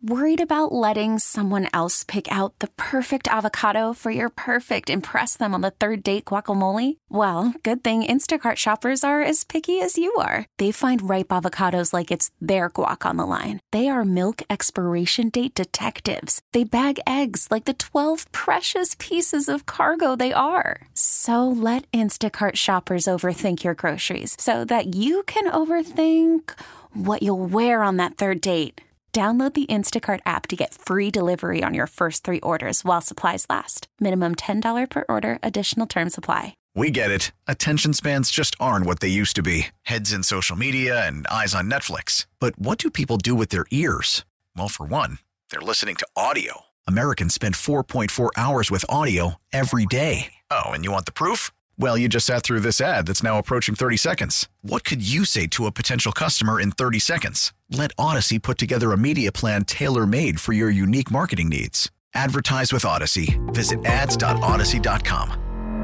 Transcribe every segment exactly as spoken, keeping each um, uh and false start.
Worried about letting someone else pick out the perfect avocado for your perfect impress them on the third date guacamole? Well, good thing Instacart shoppers are as picky as you are. They find ripe avocados like it's their guac on the line. They are milk expiration date detectives. They bag eggs like the twelve precious pieces of cargo they are. So let Instacart shoppers overthink your groceries so that you can overthink what you'll wear on that third date. Download the Instacart app to get free delivery on your first three orders while supplies last. Minimum ten dollars per order. Additional terms apply. We get it. Attention spans just aren't what they used to be. Heads in social media and eyes on Netflix. But what do people do with their ears? Well, for one, they're listening to audio. Americans spend four point four hours with audio every day. Oh, and you want the proof? Well, you just sat through this ad that's now approaching thirty seconds. What could you say to a potential customer in thirty seconds? Let Odyssey put together a media plan tailor-made for your unique marketing needs. Advertise with Odyssey. Visit ads dot odyssey dot com.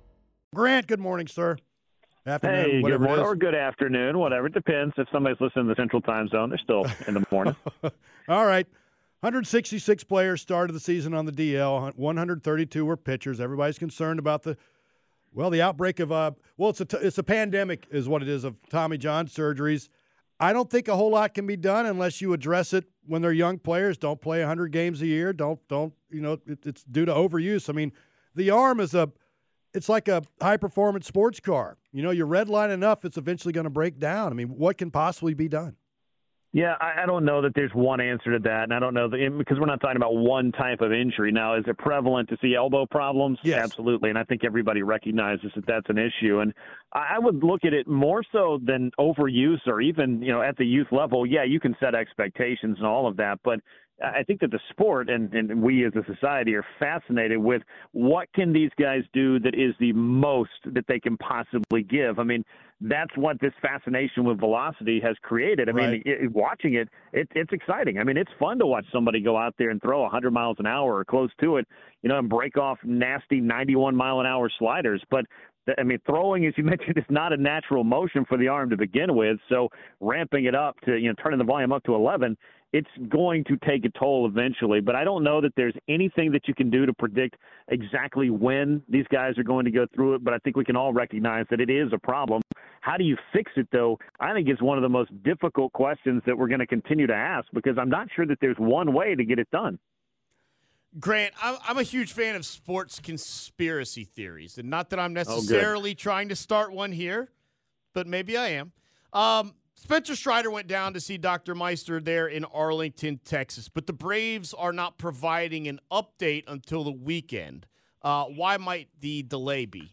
Grant, good morning, sir. Afternoon, hey, whatever good morning it is. or good afternoon, whatever. It depends. If somebody's listening to the Central Time Zone, they're still in the morning. All right. one hundred sixty-six players started the season on the D L. one hundred thirty-two were pitchers. Everybody's concerned about the Well, the outbreak of uh, well, it's a t- it's a pandemic, is what it is, of Tommy John surgeries. I don't think a whole lot can be done unless you address it when they're young players. Don't play one hundred games a year. Don't don't you know? It, it's due to overuse. I mean, the arm is a, it's like a high performance sports car. You know, you redline enough, it's eventually going to break down. I mean, what can possibly be done? Yeah, I, I don't know that there's one answer to that, and I don't know that, because we're not talking about one type of injury. Now, is it prevalent to see elbow problems? Yes. Absolutely, and I think everybody recognizes that that's an issue. And I would look at it more so than overuse, or even, you know, at the youth level. Yeah, you can set expectations and all of that, but I think that the sport and, and we as a society are fascinated with what can these guys do that is the most that they can possibly give. I mean, that's what this fascination with velocity has created. I Right. mean, it, watching it, it, it's exciting. I mean, it's fun to watch somebody go out there and throw one hundred miles an hour or close to it, you know, and break off nasty ninety-one mile an hour sliders. But I mean, throwing, as you mentioned, is not a natural motion for the arm to begin with. So ramping it up to, you know, turning the volume up to eleven, it's going to take a toll eventually. But I don't know that there's anything that you can do to predict exactly when these guys are going to go through it. But I think we can all recognize that it is a problem. How do you fix it, though? I think it's one of the most difficult questions that we're going to continue to ask, because I'm not sure that there's one way to get it done. Grant, I'm I'm a huge fan of sports conspiracy theories, and not that I'm necessarily oh, trying to start one here, but maybe I am. Um, Spencer Strider went down to see Doctor Meister there in Arlington, Texas, but the Braves are not providing an update until the weekend. Uh, why might the delay be?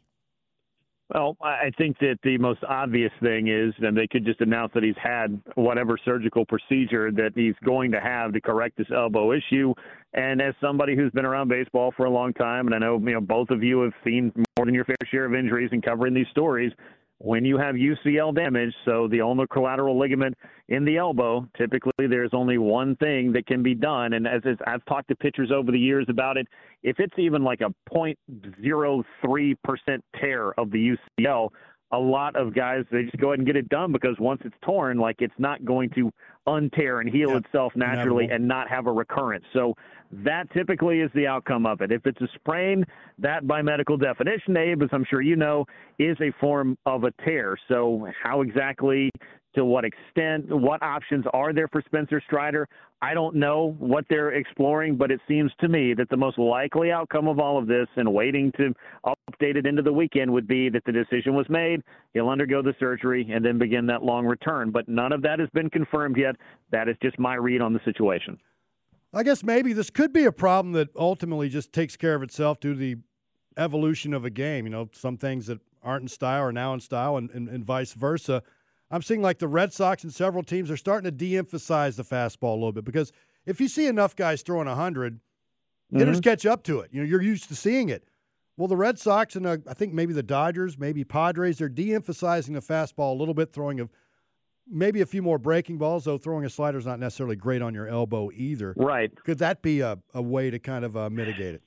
Well, I think that the most obvious thing is, and they could just announce that he's had whatever surgical procedure that he's going to have to correct this elbow issue. And as somebody who's been around baseball for a long time, and I know, you know, both of you have seen more than your fair share of injuries in covering these stories, when you have U C L damage, so the ulnar collateral ligament in the elbow, typically there's only one thing that can be done. And as, as I've talked to pitchers over the years about it, if it's even like a zero point zero three percent tear of the U C L, a lot of guys, they just go ahead and get it done, because once it's torn, like, it's not going to untear and heal Yep. itself naturally Inevitable. and not have a recurrence. So that typically is the outcome of it. If it's a sprain, that by medical definition, Abe, as I'm sure you know, is a form of a tear. So how exactly, to what extent, what options are there for Spencer Strider? I don't know what they're exploring, but it seems to me that the most likely outcome of all of this, and waiting to update it into the weekend, would be that the decision was made, he'll undergo the surgery, and then begin that long return. But none of that has been confirmed yet. That is just my read on the situation. I guess maybe this could be a problem that ultimately just takes care of itself due to the evolution of a game. You know, some things that aren't in style are now in style, and, and, and vice versa. I'm seeing like the Red Sox and several teams are starting to de-emphasize the fastball a little bit, because if you see enough guys throwing one hundred, mm-hmm. hitters catch up to it. You know, you're used to seeing it. Well, the Red Sox and uh, I think maybe the Dodgers, maybe Padres, they're de-emphasizing the fastball a little bit, throwing a maybe a few more breaking balls, though throwing a slider is not necessarily great on your elbow either. Right. Could that be a, a way to kind of uh, mitigate it?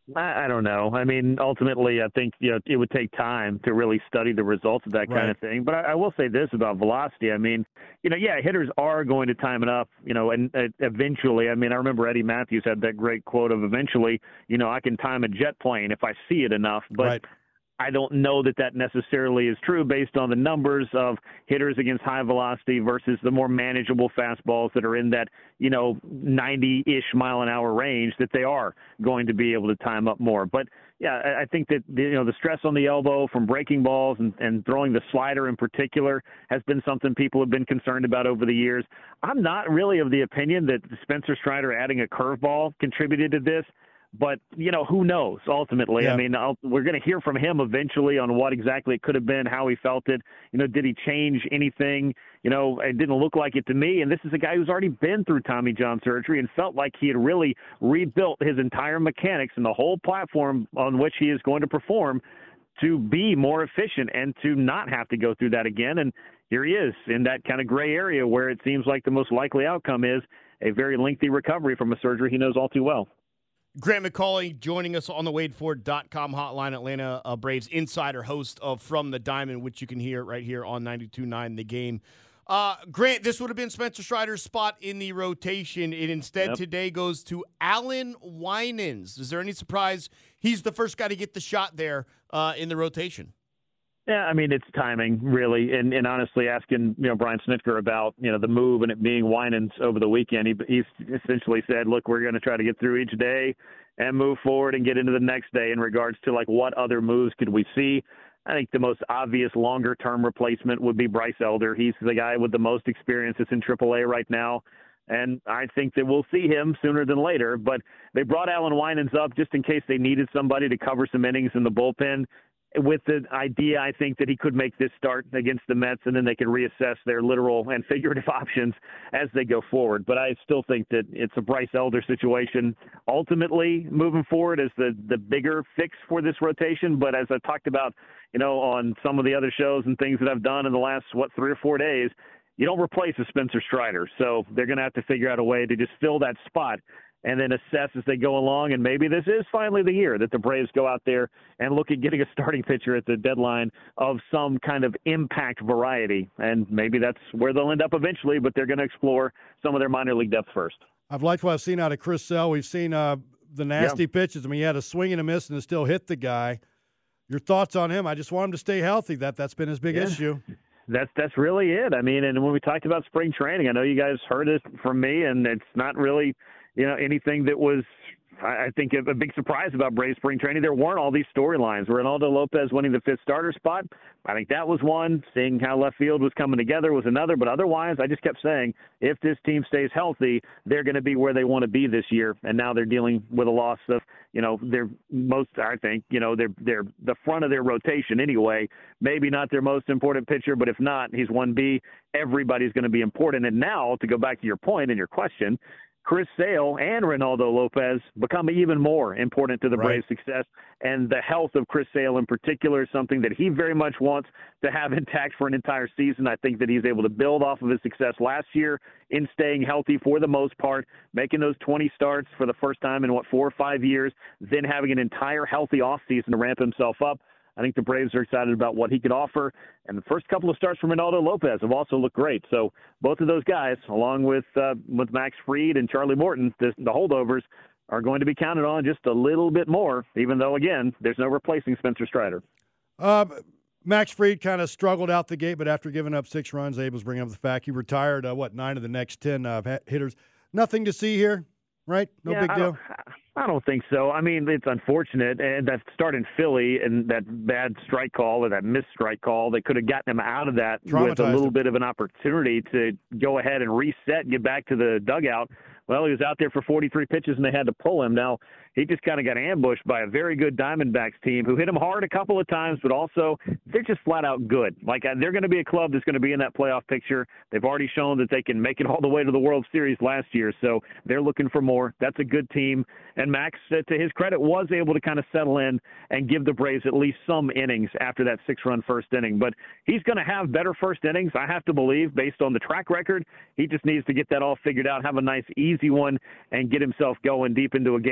I, I don't know. I mean, ultimately, I think you know it would take time to really study the results of that kind Right. of thing. But I, I will say this about velocity. I mean, you know, yeah, hitters are going to time it up, you know, and uh, eventually. I mean, I remember Eddie Matthews had that great quote of eventually, you know, I can time a jet plane if I see it enough. But Right. I don't know that that necessarily is true based on the numbers of hitters against high velocity versus the more manageable fastballs that are in that, you know, ninety-ish mile an hour range that they are going to be able to time up more. But, yeah, I I think that, you know, the stress on the elbow from breaking balls and, and throwing the slider in particular has been something people have been concerned about over the years. I'm not really of the opinion that Spencer Strider adding a curveball contributed to this. But, you know, who knows ultimately? Yeah. I mean, I'll, we're going to hear from him eventually on what exactly it could have been, how he felt it. You know, did he change anything? You know, it didn't look like it to me. And this is a guy who's already been through Tommy John surgery and felt like he had really rebuilt his entire mechanics and the whole platform on which he is going to perform to be more efficient and to not have to go through that again. And here he is in that kind of gray area where it seems like the most likely outcome is a very lengthy recovery from a surgery he knows all too well. Grant McCauley joining us on the Wade Ford dot com hotline, Atlanta uh, Braves insider, host of From the Diamond, which you can hear right here on ninety-two point nine The Game. Uh, Grant, this would have been Spencer Strider's spot in the rotation. It instead Yep. today goes to Alan Winans. Is there any surprise he's the first guy to get the shot there uh, in the rotation? Yeah, I mean, it's timing, really. And, and honestly, asking, you know, Brian Snitker about, you know, the move and it being Winans over the weekend, he, he essentially said, look, we're going to try to get through each day and move forward and get into the next day in regards to, like, what other moves could we see. I think the most obvious longer-term replacement would be Bryce Elder. He's the guy with the most experience that's in triple A right now. And I think that we'll see him sooner than later. But they brought Alan Winans up just in case they needed somebody to cover some innings in the bullpen, with the idea, I think, that he could make this start against the Mets, and then they can reassess their literal and figurative options as they go forward. But I still think that it's a Bryce Elder situation ultimately moving forward as the, the bigger fix for this rotation. But as I talked about, you know, on some of the other shows and things that I've done in the last, what, three or four days, you don't replace a Spencer Strider. So they're going to have to figure out a way to just fill that spot and then assess as they go along. And maybe this is finally the year that the Braves go out there and look at getting a starting pitcher at the deadline of some kind of impact variety. And maybe that's where they'll end up eventually, but they're going to explore some of their minor league depth first. I've liked what I've seen out of Chris Sale. We've seen uh, the nasty Yeah. pitches. I mean, he had a swing and a miss and it still hit the guy. Your thoughts on him? I just want him to stay healthy. That, that's been his big Yeah. issue. That's that's really it. I mean, and when we talked about spring training, I know you guys heard it from me, and it's not really, you know, anything that was, I think, a big surprise about Braves spring training. There weren't all these storylines. Ronaldo Lopez winning the fifth starter spot, I think that was one. Seeing how left field was coming together was another. But otherwise, I just kept saying, if this team stays healthy, they're going to be where they want to be this year. And now they're dealing with a loss of, you know, their most, I think, you know, they're they're the front of their rotation anyway. Maybe not their most important pitcher, but if not, he's one B. Everybody's going to be important. And now, to go back to your point and your question, Chris Sale and Ronaldo Lopez become even more important to the Right. Braves' success. And the health of Chris Sale in particular is something that he very much wants to have intact for an entire season. I think that he's able to build off of his success last year in staying healthy for the most part, making those twenty starts for the first time in, what, four or five years, then having an entire healthy offseason to ramp himself up. I think the Braves are excited about what he could offer. And the first couple of starts from Ronaldo Lopez have also looked great. So both of those guys, along with uh, with Max Fried and Charlie Morton, the, the holdovers, are going to be counted on just a little bit more, even though, again, there's no replacing Spencer Strider. Uh, Max Fried kind of struggled out the gate, but after giving up six runs, Abe was bringing up the fact he retired, uh, what, nine of the next ten uh, hitters. Nothing to see here, right? No yeah, big I deal. Don't, I don't think so. I mean, it's unfortunate. And that start in Philly and that bad strike call or that missed strike call, they could have gotten him out of that with a Traumatized little him. bit of an opportunity to go ahead and reset and get back to the dugout. Well, he was out there for forty-three pitches, and they had to pull him. Now, he just kind of got ambushed by a very good Diamondbacks team who hit him hard a couple of times, but also they're just flat out good. Like, uh, they're going to be a club that's going to be in that playoff picture. They've already shown that they can make it all the way to the World Series last year, so they're looking for more. That's a good team. And Max, uh, to his credit, was able to kind of settle in and give the Braves at least some innings after that six-run first inning. But he's going to have better first innings, I have to believe, based on the track record. He just needs to get that all figured out, have a nice, easy one, and get himself going deep into a game so he can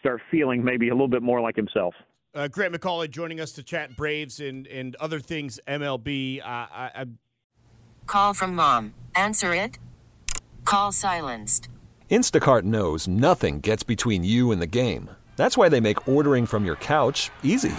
start feeling maybe a little bit more like himself. Uh, Grant McAuley joining us to chat Braves and, and other things M L B. Uh, I, I... Call from mom. Answer it. Call silenced. Instacart knows nothing gets between you and the game. That's why they make ordering from your couch easy.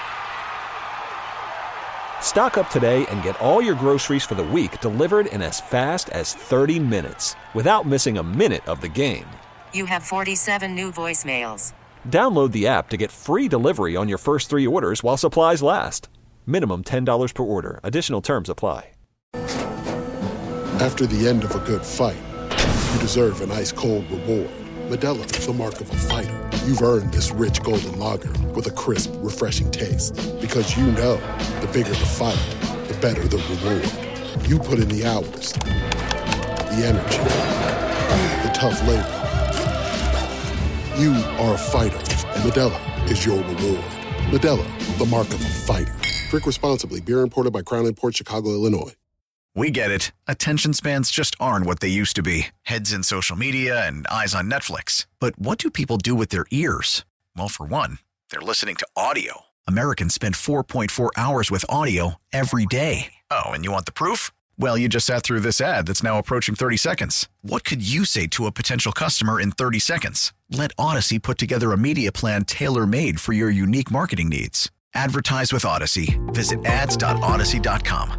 Stock up today and get all your groceries for the week delivered in as fast as thirty minutes without missing a minute of the game. You have forty-seven new voicemails. Download the app to get free delivery on your first three orders while supplies last. Minimum ten dollars per order. Additional terms apply. After the end of a good fight, you deserve an ice-cold reward. Modelo is the mark of a fighter. You've earned this rich golden lager with a crisp, refreshing taste. Because you know, the bigger the fight, the better the reward. You put in the hours, the energy, the tough labor. You are a fighter, and Modelo is your reward. Modelo, the mark of a fighter. Drink responsibly. Beer imported by Crown Imports, Chicago, Illinois. We get it. Attention spans just aren't what they used to be. Heads in social media and eyes on Netflix. But what do people do with their ears? Well, for one, they're listening to audio. Americans spend four point four hours with audio every day. Oh, and you want the proof? Well, you just sat through this ad that's now approaching thirty seconds. What could you say to a potential customer in thirty seconds? Let Odyssey put together a media plan tailor-made for your unique marketing needs. Advertise with Odyssey. Visit ads dot odyssey dot com.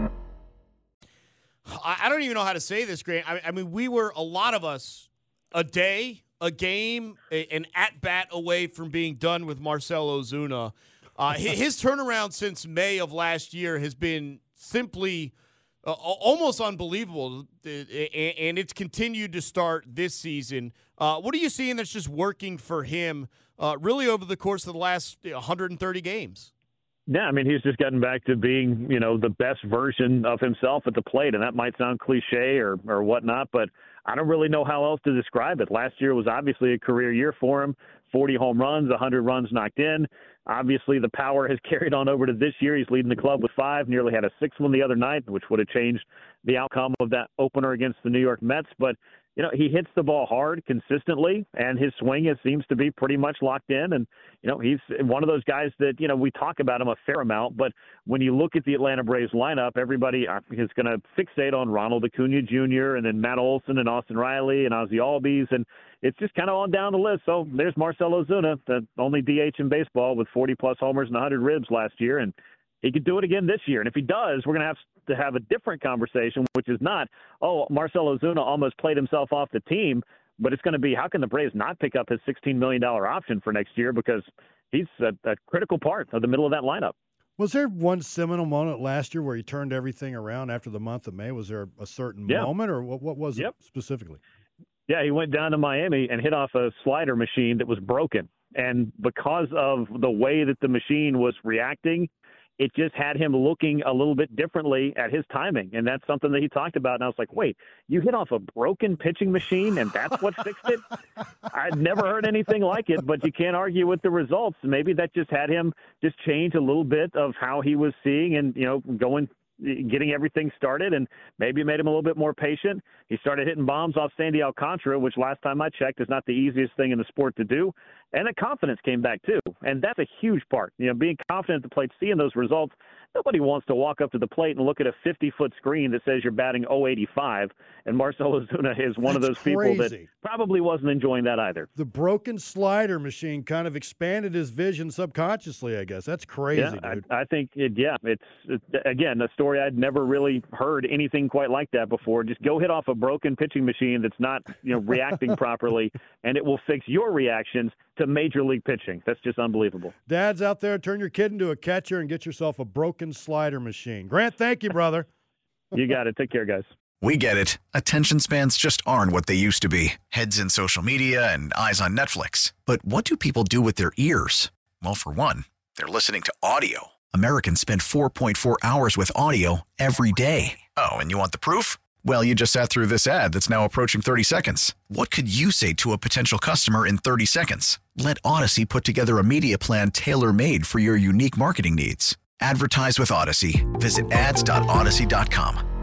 I don't even know how to say this, Grant. I mean, we were, a lot of us, a day, a game, an at-bat away from being done with Marcell Ozuna. Uh, his turnaround since May of last year has been simply uh, almost unbelievable, and it's continued to start this season. Uh, what are you seeing that's just working for him uh, really over the course of the last one hundred thirty games? Yeah, I mean, he's just gotten back to being, you know, the best version of himself at the plate, and that might sound cliche or, or whatnot, but I don't really know how else to describe it. Last year was obviously a career year for him, forty home runs, one hundred runs knocked in. Obviously, the power has carried on over to this year. He's leading the club with five, nearly had a sixth one the other night, which would have changed the outcome of that opener against the New York Mets, but you know, he hits the ball hard consistently, and his swing is, seems to be pretty much locked in. And, you know, he's one of those guys that, you know, we talk about him a fair amount, but when you look at the Atlanta Braves lineup, everybody is going to fixate on Ronald Acuna Junior and then Matt Olson and Austin Riley and Ozzie Albies, and it's just kind of on down the list. So there's Marcell Ozuna, the only D H in baseball with forty-plus homers and one hundred ribs last year, and he could do it again this year. And if he does, we're going to have to have a different conversation, which is not, oh, Marcell Ozuna almost played himself off the team, but it's going to be, how can the Braves not pick up his sixteen million dollars option for next year, because he's a, a critical part of the middle of that lineup. Was there one seminal moment last year where he turned everything around after the month of May? Was there a certain yeah. moment, or what, what was yep. it specifically? Yeah, he went down to Miami and hit off a slider machine that was broken. And because of the way that the machine was reacting, it just had him looking a little bit differently at his timing. And that's something that he talked about. And I was like, wait, you hit off a broken pitching machine and that's what fixed it? I'd never heard anything like it, but you can't argue with the results. Maybe that just had him just change a little bit of how he was seeing and, you know, going, getting everything started, and maybe it made him a little bit more patient. He started hitting bombs off Sandy Alcantara, which last time I checked is not the easiest thing in the sport to do. And the confidence came back too. And that's a huge part. You know, being confident at the plate, seeing those results. Nobody wants to walk up to the plate and look at a fifty-foot screen that says you're batting oh eighty-five. And Marcell Ozuna is one That's of those people crazy. that probably wasn't enjoying that either. The broken slider machine kind of expanded his vision subconsciously, I guess. That's crazy, yeah, dude. I, I think, it, yeah, it's, it, again, a story I'd never really heard anything quite like that before. Just go hit off a broken pitching machine that's not, you know, reacting properly, and it will fix your reactions to major league pitching. That's just unbelievable. Dads out there, turn your kid into a catcher and get yourself a broken slider machine. Grant, thank you, brother. You got it. Take care, guys. We get it. Attention spans just aren't what they used to be. Heads in social media and eyes on Netflix. But what do people do with their ears? Well, for one, they're listening to audio. Americans spend four point four hours with audio every day. Oh, and you want the proof? Well, you just sat through this ad that's now approaching thirty seconds. What could you say to a potential customer in thirty seconds? Let Odyssey put together a media plan tailor-made for your unique marketing needs. Advertise with Odyssey. Visit ads dot odyssey dot com.